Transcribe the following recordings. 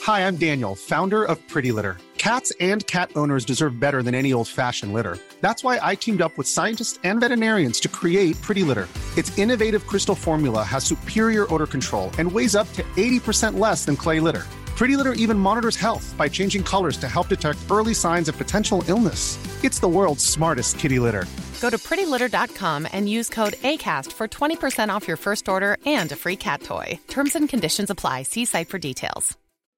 Hi, I'm Daniel, founder of Pretty Litter. Cats and cat owners deserve better than any old-fashioned litter. That's why I teamed up with scientists and veterinarians to create Pretty Litter. Its innovative crystal formula has superior odor control and weighs up to 80% less than clay litter. Pretty Litter even monitors health by changing colors to help detect early signs of potential illness. It's the world's smartest kitty litter. Go to prettylitter.com and use code ACAST for 20% off your first order and a free cat toy. Terms and conditions apply. See site for details.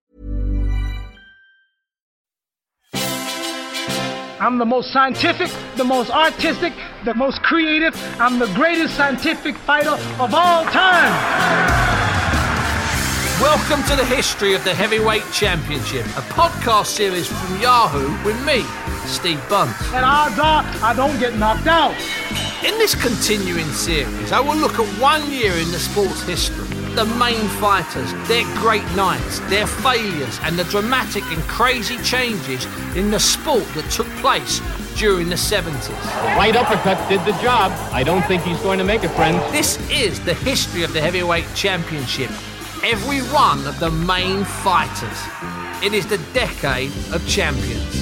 I'm the most scientific, the most artistic, the most creative. I'm the greatest scientific fighter of all time. Welcome to the History of the Heavyweight Championship, a podcast series from Yahoo with me, Steve Bunt. And odds are, I don't get knocked out. In this continuing series, I will look at 1 year in the sport's history, the main fighters, their great nights, their failures, and the dramatic and crazy changes in the sport that took place during the 70s. The right uppercut did the job. I don't think he's going to make it, friends. This is the History of the Heavyweight Championship. Every one of the main fighters. It is the decade of champions.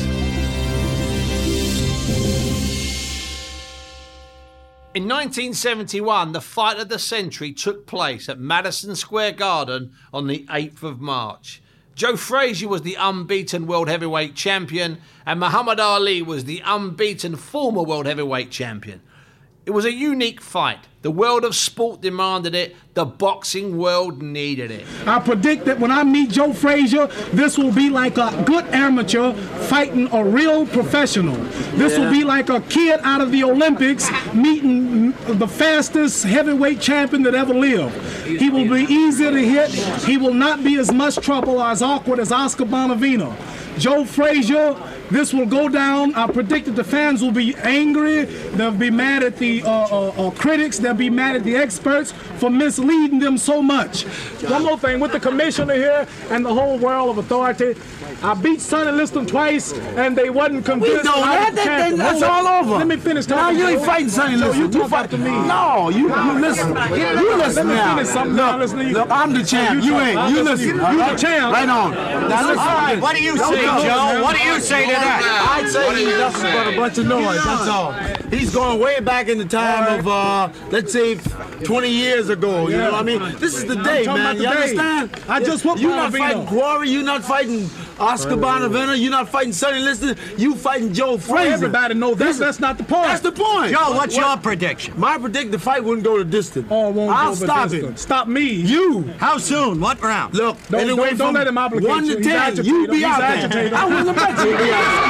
In 1971, the fight of the century took place at Madison Square Garden on the 8th of March. Joe Frazier was the unbeaten world heavyweight champion, and Muhammad Ali was the unbeaten former world heavyweight champion. It was a unique fight. The world of sport demanded it. The boxing world needed it. I predict that when I meet Joe Frazier, this will be like a good amateur fighting a real professional. This will be like a kid out of the Olympics meeting the fastest heavyweight champion that ever lived. He will be easier to hit. He will not be as much trouble or as awkward as Oscar Bonavena. Joe Frazier, this will go down. I predict that the fans will be angry. They'll be mad at the critics. They'll be mad at the experts for misleading them so much. One more thing, with the commissioner here and the whole world of authority, I beat Sonny Liston twice, and they wasn't convinced. We know that's all over. Let me finish Now talking. you ain't fighting Sonny Liston. You talk after me. No, you listen. You listen now. Look, I'm the champ. You ain't. You listen. You the champ. Right on. Now listen. All right, what do you say, Joe? What do you say to that? I'd say he's nothing but a bunch of noise. That's all. He's going way back in the time of, let's say, 20 years ago. You know what I mean? This is the day, man. You understand? I just whooped You're not fighting Quarry. You're not fighting Oscar Bonavena. You're not fighting Sonny Liston. You fighting Joe Frazier. Everybody knows that's not the point. That's the point. Joe, what's your prediction? My predict the fight wouldn't go to distance. Oh, won't I'll go stop distance. it. Stop me. You. How soon? What round? Look, Don't let him obligate 1 you. to He's 10. agitated. You be He's out agitated. there. I wouldn't bet you.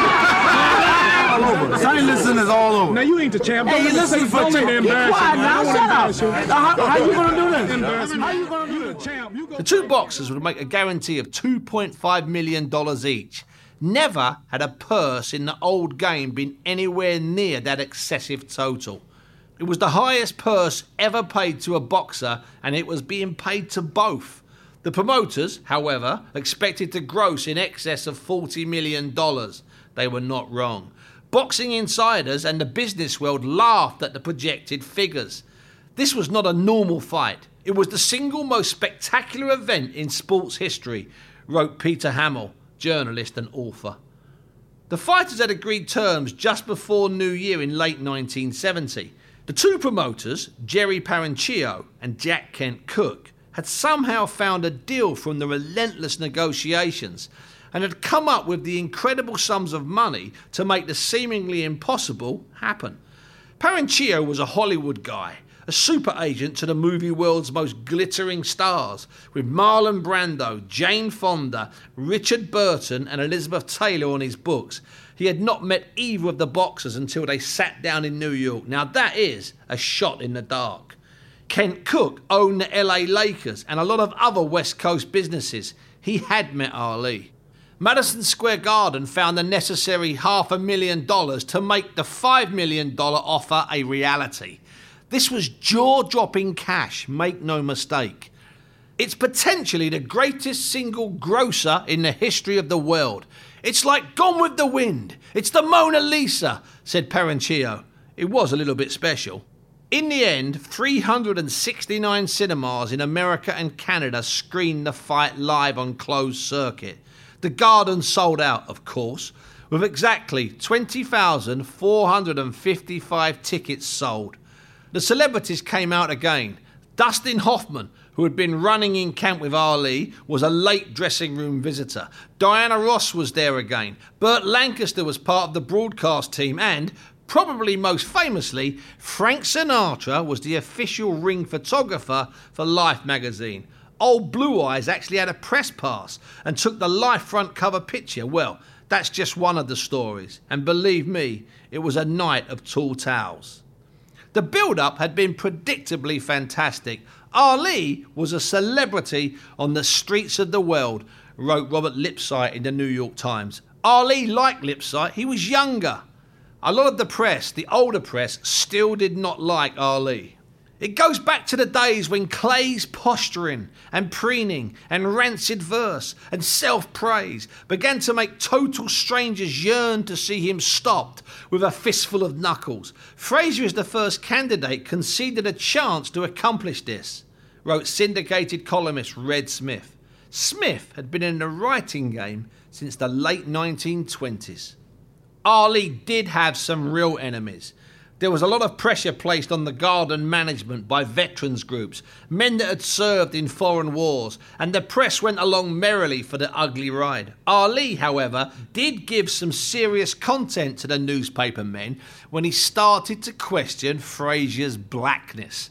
All over. Sonny Liston is all over. Now you ain't the champ. Hey, Don't listen for don't let me Be embarrass quiet you. now. I don't Shut wanna up. embarrass you. How you gonna do this? Embarrass me. How you gonna do You the this? champ. You go The two boxers would make a guarantee of $2.5 million each. Never had a purse in the old game been anywhere near that excessive total. It was the highest purse ever paid to a boxer, and it was being paid to both. The promoters, however, expected to gross in excess of $40 million. They were not wrong. Boxing insiders and the business world laughed at the projected figures. This was not a normal fight. It was the single most spectacular event in sports history, wrote Peter Hamill, journalist and author. The fighters had agreed terms just before New Year in late 1970. The two promoters, Jerry Parenchio and Jack Kent Cooke, had somehow found a deal from the relentless negotiations and had come up with the incredible sums of money to make the seemingly impossible happen. Parenchio was a Hollywood guy, a super agent to the movie world's most glittering stars, with Marlon Brando, Jane Fonda, Richard Burton and Elizabeth Taylor on his books. He had not met either of the boxers until they sat down in New York. Now that is a shot in the dark. Kent Cooke owned the LA Lakers and a lot of other West Coast businesses. He had met Ali. Madison Square Garden found the necessary $500,000 to make the $5 million offer a reality. This was jaw-dropping cash, make no mistake. It's potentially the greatest single grosser in the history of the world. It's like Gone with the Wind. It's the Mona Lisa, said Parenchio. It was a little bit special. In the end, 369 cinemas in America and Canada screened the fight live on closed circuit. The Garden sold out, of course, with exactly 20,455 tickets sold. The celebrities came out again. Dustin Hoffman, who had been running in camp with Ali, was a late dressing room visitor. Diana Ross was there again. Burt Lancaster was part of the broadcast team, and, probably most famously, Frank Sinatra was the official ring photographer for Life magazine. Old Blue Eyes actually had a press pass and took the Life front cover picture. Well, that's just one of the stories, and believe me, it was a night of tall tales. The build-up had been predictably fantastic. Ali was a celebrity on the streets of the world, wrote Robert Lipsyte in the New York Times. Ali liked Lipsyte, he was younger. A lot of the press, the older press, still did not like Ali. It goes back to the days when Clay's posturing and preening and rancid verse and self-praise began to make total strangers yearn to see him stopped with a fistful of knuckles. Frazier is the first candidate conceded a chance to accomplish this, wrote syndicated columnist Red Smith. Smith had been in the writing game since the late 1920s. Ali did have some real enemies. There was a lot of pressure placed on the Garden management by veterans groups, men that had served in foreign wars, and the press went along merrily for the ugly ride. Ali, however, did give some serious content to the newspaper men when he started to question Frazier's blackness.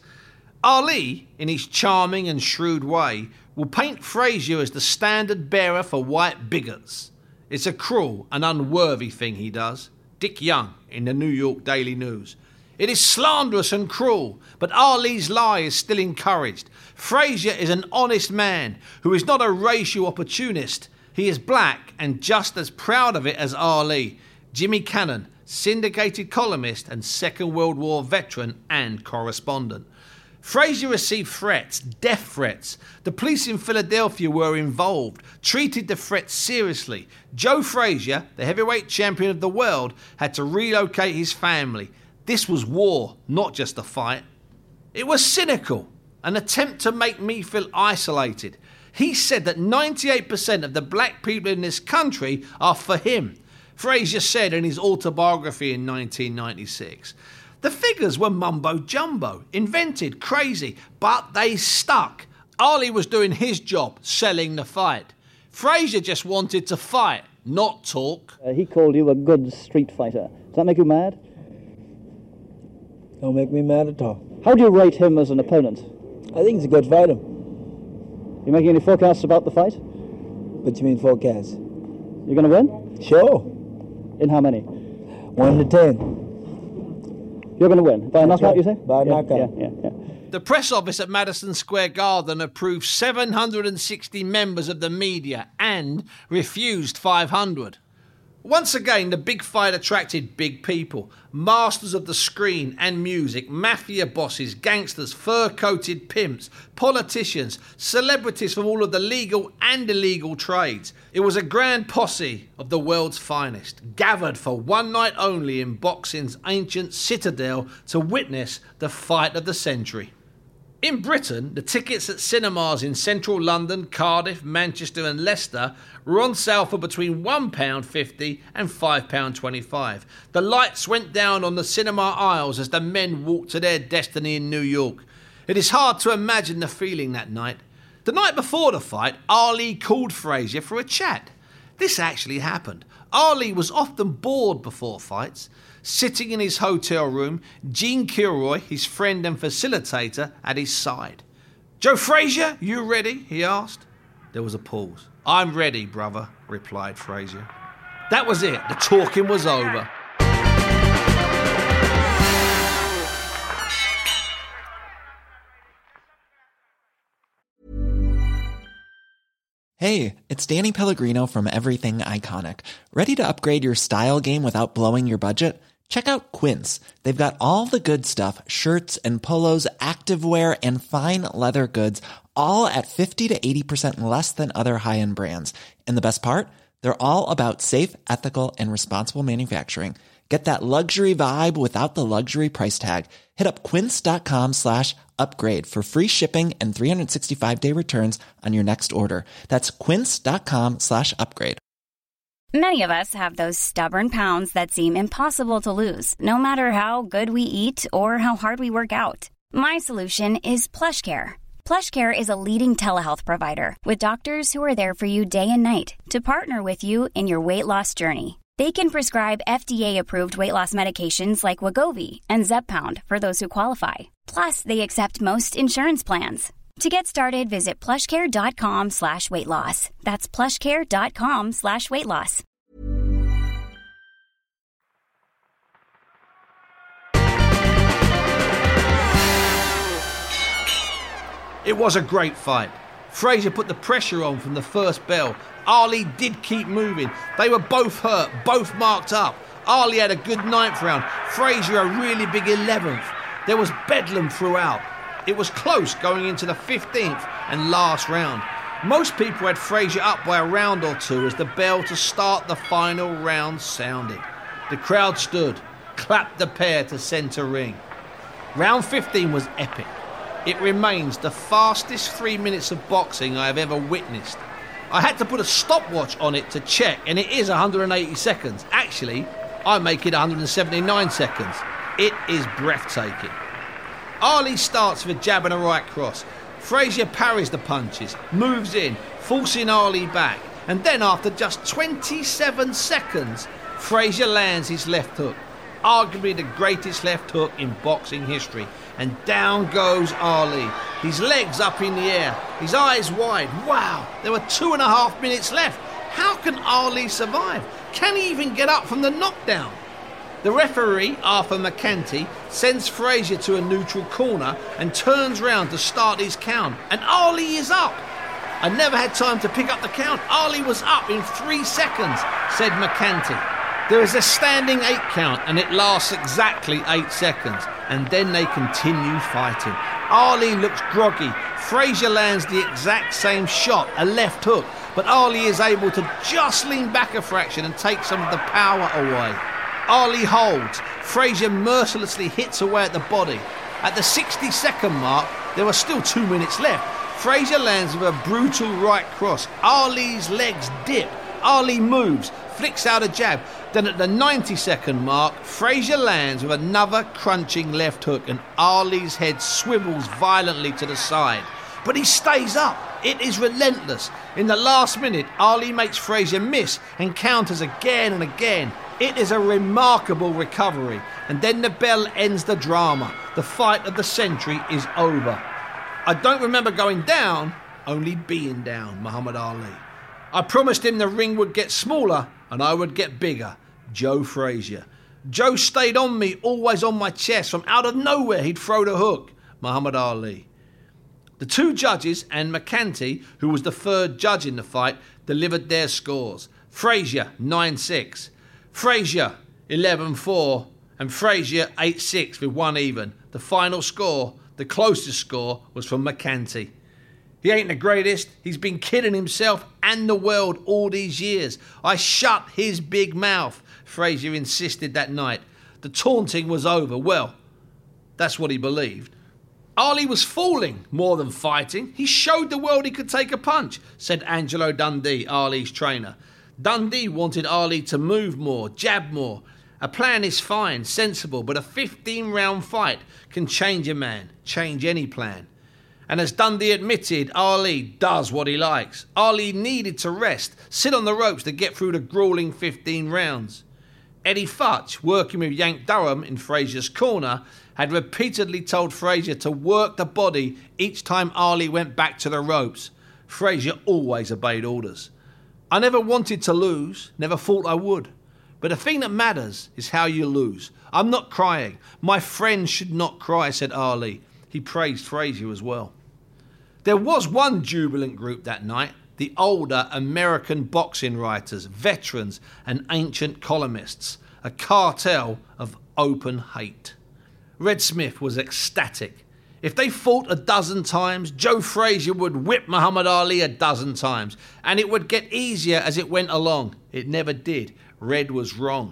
Ali, in his charming and shrewd way, will paint Frazier as the standard bearer for white bigots. It's a cruel and unworthy thing he does. Dick Young in the New York Daily News. It is slanderous and cruel, but Ali's lie is still encouraged. Frazier is an honest man who is not a racial opportunist. He is black and just as proud of it as Ali. Jimmy Cannon, syndicated columnist and Second World War veteran and correspondent. Frazier received threats, death threats. The police in Philadelphia were involved, treated the threats seriously. Joe Frazier, the heavyweight champion of the world, had to relocate his family. This was war, not just a fight. It was cynical, an attempt to make me feel isolated. He said that 98% of the black people in this country are for him, Frazier said in his autobiography in 1996. The figures were mumbo-jumbo, invented, crazy, but they stuck. Ali was doing his job, selling the fight. Frazier just wanted to fight, not talk. He called you a good street fighter. Does that make you mad? Don't make me mad at all. How do you rate him as an opponent? I think he's a good fighter. You making any forecasts about the fight? What do you mean forecasts? You're going to win? Sure. In how many? 1 to 10. You're going to win. By a knockout, you say? By a knockout. Yeah. The press office at Madison Square Garden approved 760 members of the media and refused 500. Once again, the big fight attracted big people. Masters of the screen and music, mafia bosses, gangsters, fur-coated pimps, politicians, celebrities from all of the legal and illegal trades. It was a grand posse of the world's finest, gathered for one night only in boxing's ancient citadel to witness the fight of the century. In Britain, the tickets at cinemas in central London, Cardiff, Manchester and Leicester were on sale for between £1.50 and £5.25. The lights went down on the cinema aisles as the men walked to their destiny in New York. It is hard to imagine the feeling that night. The night before the fight, Ali called Frazier for a chat. This actually happened. Ali was often bored before fights. Sitting in his hotel room, Gene Kilroy, his friend and facilitator, at his side. "Joe Frazier, you ready?" he asked. There was a pause. "I'm ready, brother," replied Frazier. That was it. The talking was over. Hey, it's Danny Pellegrino from Everything Iconic. Ready to upgrade your style game without blowing your budget? Check out Quince. They've got all the good stuff, shirts and polos, activewear, and fine leather goods, all at 50 to 80% less than other high-end brands. And the best part? They're all about safe, ethical, and responsible manufacturing. Get that luxury vibe without the luxury price tag. Hit up quince.com/upgrade for free shipping and 365-day returns on your next order. That's quince.com/upgrade. Many of us have those stubborn pounds that seem impossible to lose, no matter how good we eat or how hard we work out. My solution is PlushCare. PlushCare is a leading telehealth provider with doctors who are there for you day and night to partner with you in your weight loss journey. They can prescribe FDA-approved weight loss medications like Wegovy and Zepbound for those who qualify. Plus, they accept most insurance plans. To get started, visit plushcare.com/weightloss. That's plushcare.com/weightloss. It was a great fight. Frazier put the pressure on from the first bell. Ali did keep moving. They were both hurt, both marked up. Ali had a good 9th round. Frazier a really big 11th. There was bedlam throughout. It was close going into the 15th and last round. Most people had Frazier up by a round or two as the bell to start the final round sounded. The crowd stood, clapped the pair to centre ring. Round 15 was epic. It remains the fastest 3 minutes of boxing I have ever witnessed. I had to put a stopwatch on it to check, and it is 180 seconds. Actually, I make it 179 seconds. It is breathtaking. Ali starts with a jab and a right cross. Frazier parries the punches, moves in, forcing Ali back, and then after just 27 seconds, Frazier lands his left hook. Arguably the greatest left hook in boxing history. And down goes Ali, his legs up in the air, his eyes wide. Wow, there were 2.5 minutes left. How can Ali survive? Can he even get up from the knockdown? The referee, Arthur McCanty, sends Frazier to a neutral corner and turns round to start his count. And Ali is up. I never had time to pick up the count. Ali was up in 3 seconds, said McCanty. There is a standing 8 count and it lasts exactly 8 seconds. And then they continue fighting. Ali looks groggy. Frazier lands the exact same shot, a left hook. But Ali is able to just lean back a fraction and take some of the power away. Ali holds. Frazier mercilessly hits away at the body. At the 60-second mark, there were still 2 minutes left. Frazier lands with a brutal right cross. Ali's legs dip. Ali moves, flicks out a jab. Then at the 90-second mark, Frazier lands with another crunching left hook and Ali's head swivels violently to the side. But he stays up. It is relentless. In the last minute, Ali makes Frazier miss and counters again and again. It is a remarkable recovery. And then the bell ends the drama. The fight of the century is over. I don't remember going down, only being down, Muhammad Ali. I promised him the ring would get smaller and I would get bigger. Joe Frazier. Joe stayed on me, always on my chest. From out of nowhere, he'd throw the hook. Muhammad Ali. The two judges and McCanty, who was the third judge in the fight, delivered their scores. Frazier, 9-6. Frazier, 11-4. And Frazier, 8-6 with one even. The final score, the closest score, was from McCanty. He ain't the greatest. He's been kidding himself and the world all these years. I shut his big mouth, Frazier insisted that night. The taunting was over. Well, that's what he believed. Ali was fooling more than fighting. He showed the world he could take a punch, said Angelo Dundee, Ali's trainer. Dundee wanted Ali to move more, jab more. A plan is fine, sensible, but a 15-round fight can change a man, change any plan. And as Dundee admitted, Ali does what he likes. Ali needed to rest, sit on the ropes to get through the grueling 15 rounds. Eddie Futch, working with Yank Durham in Frazier's corner, had repeatedly told Frazier to work the body each time Ali went back to the ropes. Frazier always obeyed orders. I never wanted to lose, never thought I would. But the thing that matters is how you lose. I'm not crying. My friends should not cry, said Ali. He praised Frazier as well. There was one jubilant group that night, the older American boxing writers, veterans and ancient columnists, a cartel of open hate. Red Smith was ecstatic. If they fought a dozen times, Joe Frazier would whip Muhammad Ali a dozen times, and it would get easier as it went along. It never did. Red was wrong.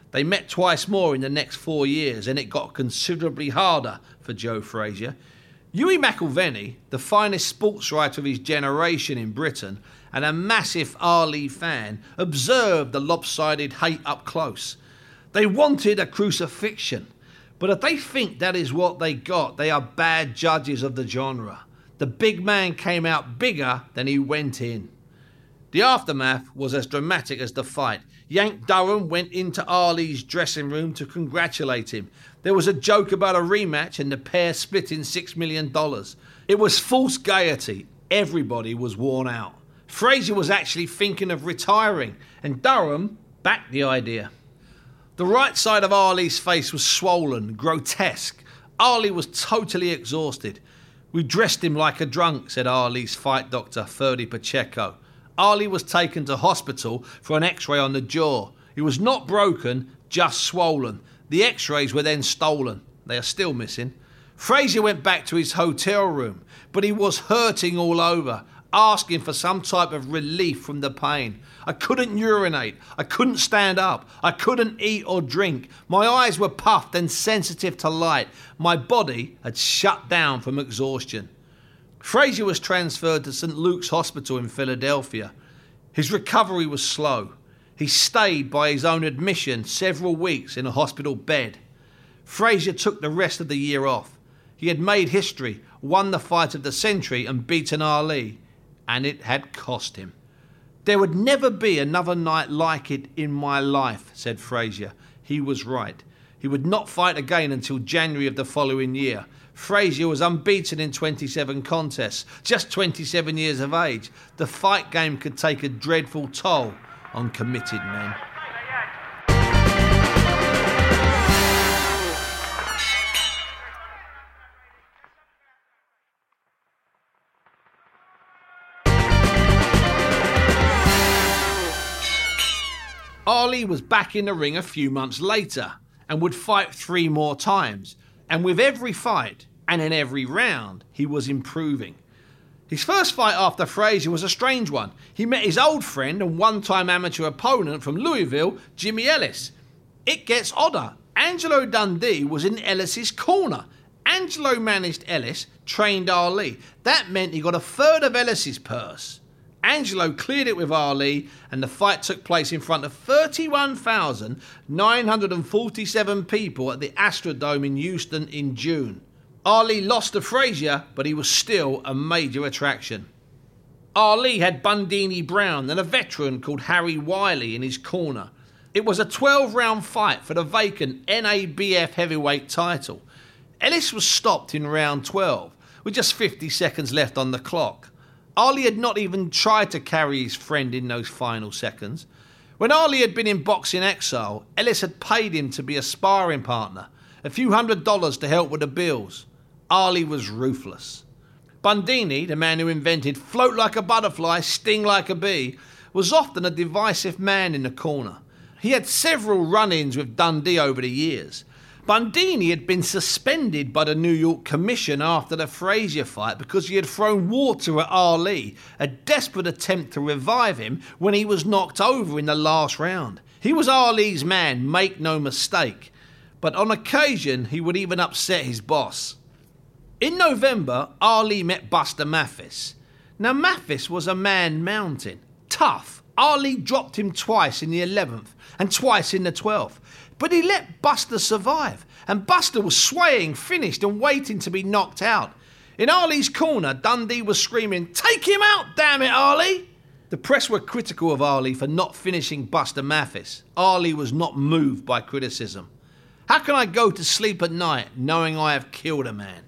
They met twice more in the next 4 years, and it got considerably harder for Joe Frazier. Hughie McIlvenney, the finest sports writer of his generation in Britain and a massive Ali fan, observed the lopsided hate up close. They wanted a crucifixion, but if they think that is what they got, they are bad judges of the genre. The big man came out bigger than he went in. The aftermath was as dramatic as the fight. Yank Durham went into Ali's dressing room to congratulate him. There was a joke about a rematch and the pair split in $6 million. It was false gaiety. Everybody was worn out. Frazier was actually thinking of retiring, and Durham backed the idea. The right side of Ali's face was swollen, grotesque. Ali was totally exhausted. "We dressed him like a drunk," said Ali's fight doctor, Ferdy Pacheco. Ali was taken to hospital for an x-ray on the jaw. He was not broken, just swollen. The x-rays were then stolen. They are still missing. Frazier went back to his hotel room, but he was hurting all over, asking for some type of relief from the pain. "I couldn't urinate. I couldn't stand up. I couldn't eat or drink. My eyes were puffed and sensitive to light. My body had shut down from exhaustion." Frazier was transferred to St. Luke's Hospital in Philadelphia. His recovery was slow. He stayed, by his own admission, several weeks in a hospital bed. Frazier took the rest of the year off. He had made history, won the fight of the century and beaten Ali, and it had cost him. "There would never be another night like it in my life," said Frazier. He was right. He would not fight again until January of the following year. Frazier was unbeaten in 27 contests, just 27 years of age. The fight game could take a dreadful toll on committed men. Ali was back in the ring a few months later and would fight 3 more times. And with every fight and in every round, he was improving. His first fight after Frazier was a strange one. He met his old friend and one-time amateur opponent from Louisville, Jimmy Ellis. It gets odder. Angelo Dundee was in Ellis's corner. Angelo managed Ellis, trained Ali. That meant he got a third of Ellis's purse. Angelo cleared it with Ali, and the fight took place in front of 31,947 people at the Astrodome in Houston in June. Ali lost to Frazier, but he was still a major attraction. Ali had Bundini Brown and a veteran called Harry Wiley in his corner. It was a 12-round fight for the vacant NABF heavyweight title. Ellis was stopped in round 12, with just 50 seconds left on the clock. Ali had not even tried to carry his friend in those final seconds. When Ali had been in boxing exile, Ellis had paid him to be a sparring partner, a few $100s to help with the bills. Ali was ruthless. Bundini, the man who invented float like a butterfly, sting like a bee, was often a divisive man in the corner. He had several run-ins with Dundee over the years. Bundini had been suspended by the New York Commission after the Frazier fight because he had thrown water at Ali, a desperate attempt to revive him when he was knocked over in the last round. He was Ali's man, make no mistake, but on occasion he would even upset his boss. In November, Ali met Buster Mathis. Now Mathis was a man mountain, tough. Ali dropped him twice in the 11th and twice in the 12th. But he let Buster survive, and Buster was swaying, finished and waiting to be knocked out. In Ali's corner, Dundee was screaming, "Take him out, damn it, Ali!" The press were critical of Ali for not finishing Buster Mathis. Ali was not moved by criticism. "How can I go to sleep at night knowing I have killed a man?"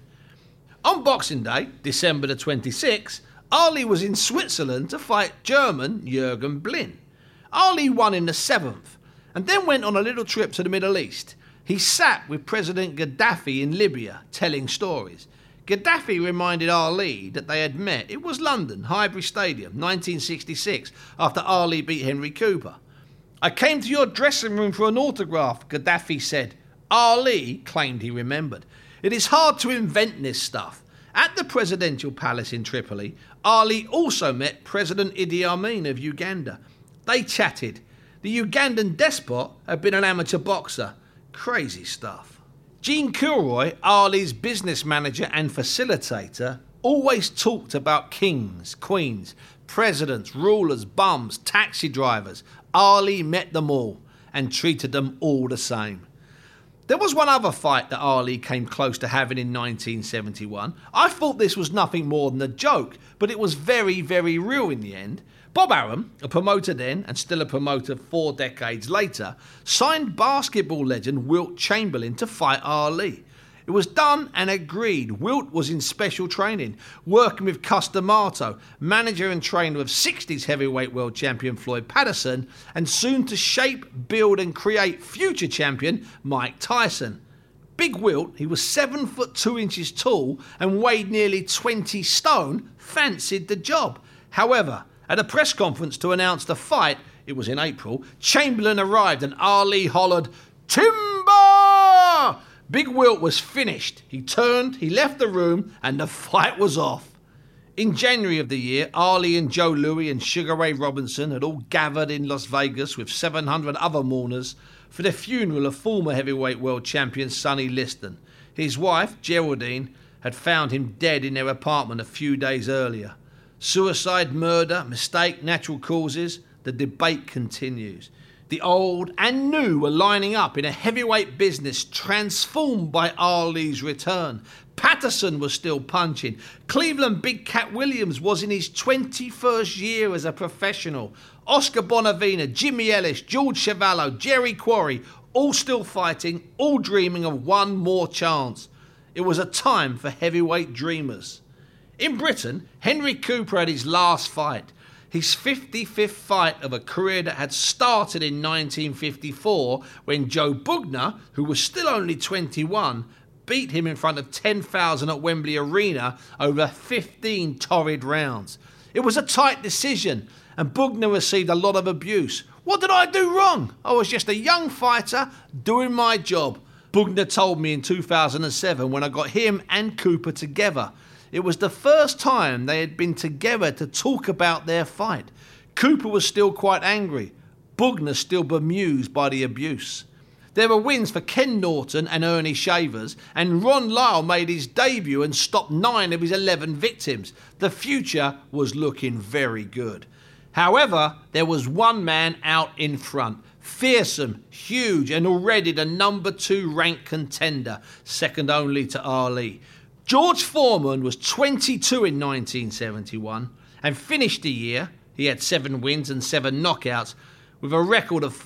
On Boxing Day, December the 26th, Ali was in Switzerland to fight German Jürgen Blin. Ali won in the 7th, and then went on a little trip to the Middle East. He sat with President Gaddafi in Libya, telling stories. Gaddafi reminded Ali that they had met. It was London, Highbury Stadium, 1966, after Ali beat Henry Cooper. "I came to your dressing room for an autograph," Gaddafi said. Ali claimed he remembered. It is hard to invent this stuff. At the presidential palace in Tripoli, Ali also met President Idi Amin of Uganda. They chatted. The Ugandan despot had been an amateur boxer. Crazy stuff. Gene Kilroy, Ali's business manager and facilitator, always talked about kings, queens, presidents, rulers, bums, taxi drivers. Ali met them all and treated them all the same. There was one other fight that Ali came close to having in 1971. I thought this was nothing more than a joke, but it was very, very real in the end. Bob Arum, a promoter then and still a promoter 4 decades later, signed basketball legend Wilt Chamberlain to fight Ali. It was done and agreed. Wilt was in special training, working with Cus D'Amato, manager and trainer of 60s heavyweight world champion Floyd Patterson, and soon to shape, build and create future champion Mike Tyson. Big Wilt, he was 7 foot 2 inches tall and weighed nearly 20 stone, fancied the job. However, at a press conference to announce the fight, it was in April, Chamberlain arrived and Ali hollered, "Timber!" Big Wilt was finished. He turned, he left the room, and the fight was off. In January of the year, Ali and Joe Louis and Sugar Ray Robinson had all gathered in Las Vegas with 700 other mourners for the funeral of former heavyweight world champion Sonny Liston. His wife, Geraldine, had found him dead in their apartment a few days earlier. Suicide, murder, mistake, natural causes, the debate continues. The old and new were lining up in a heavyweight business transformed by Ali's return. Patterson was still punching. Cleveland Big Cat Williams was in his 21st year as a professional. Oscar Bonavena, Jimmy Ellis, George Chuvalo, Jerry Quarry, all still fighting, all dreaming of one more chance. It was a time for heavyweight dreamers. In Britain, Henry Cooper had his last fight. His 55th fight of a career that had started in 1954 when Joe Bugner, who was still only 21, beat him in front of 10,000 at Wembley Arena over 15 torrid rounds. It was a tight decision and Bugner received a lot of abuse. What did I do wrong? I was just a young fighter doing my job. Bugner told me in 2007 when I got him and Cooper together. It was the first time they had been together to talk about their fight. Cooper was still quite angry. Bugner still bemused by the abuse. There were wins for Ken Norton and Ernie Shavers, and Ron Lyle made his debut and stopped 9 of his 11 victims. The future was looking very good. However, there was one man out in front. Fearsome, huge, and already the number 2 ranked contender, second only to Ali. George Foreman was 22 in 1971 and finished the year, he had 7 wins and 7 knockouts, with a record of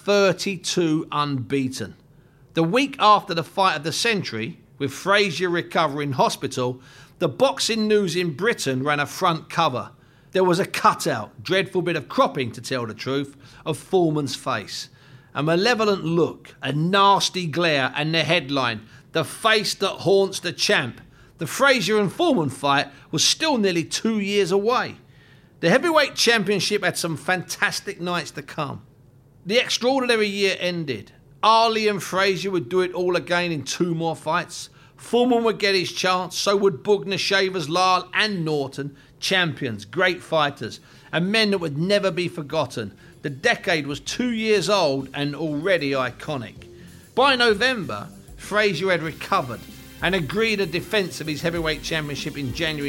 32 unbeaten. The week after the fight of the century, with Frazier recovering in hospital, the Boxing News in Britain ran a front cover. There was a cutout, dreadful bit of cropping to tell the truth, of Foreman's face. A malevolent look, a nasty glare, and the headline, "The face that haunts the champ." The Frazier and Foreman fight was still nearly 2 years away. The heavyweight championship had some fantastic nights to come. The extraordinary year ended. Ali and Frazier would do it all again in 2 more fights. Foreman would get his chance, so would Bugner, Shavers, Lyle and Norton. Champions, great fighters, and men that would never be forgotten. The decade was 2 years old and already iconic. By November, Frazier had recovered and agreed a defence of his heavyweight championship in January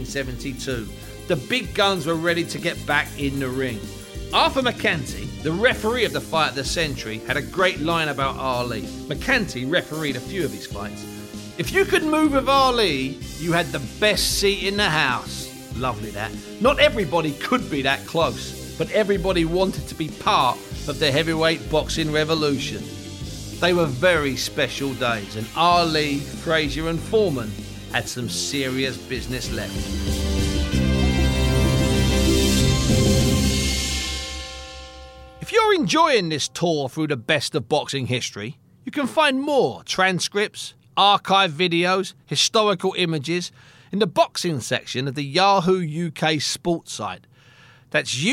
1972. The big guns were ready to get back in the ring. Arthur McCanty, the referee of the fight of the century, had a great line about Ali. McCanty refereed a few of his fights. "If you could move with Ali, you had the best seat in the house." Lovely that. Not everybody could be that close, but everybody wanted to be part of the heavyweight boxing revolution. They were very special days, and Ali, Frazier and Foreman had some serious business left. If you're enjoying this tour through the best of boxing history, you can find more transcripts, archive videos, historical images in the boxing section of the Yahoo UK sports site. That's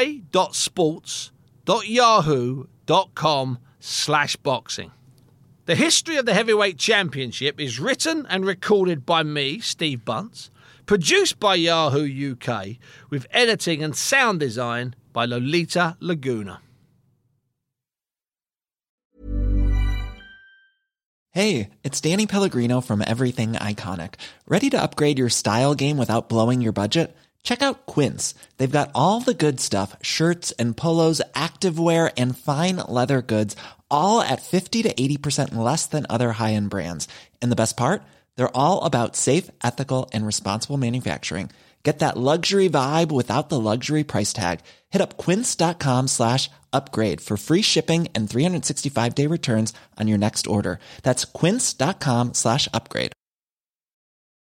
uk.sports.yahoo.com/boxing. The history of the Heavyweight Championship is written and recorded by me, Steve Bunce, produced by Yahoo UK, with editing and sound design by Lolita Laguna. Hey, it's Danny Pellegrino from Everything Iconic. Ready to upgrade your style game without blowing your budget? Check out Quince. They've got all the good stuff, shirts and polos, activewear, and fine leather goods, all at 50 to 80% less than other high-end brands. And the best part? They're all about safe, ethical, and responsible manufacturing. Get that luxury vibe without the luxury price tag. Hit up quince.com/upgrade for free shipping and 365-day returns on your next order. That's quince.com/upgrade.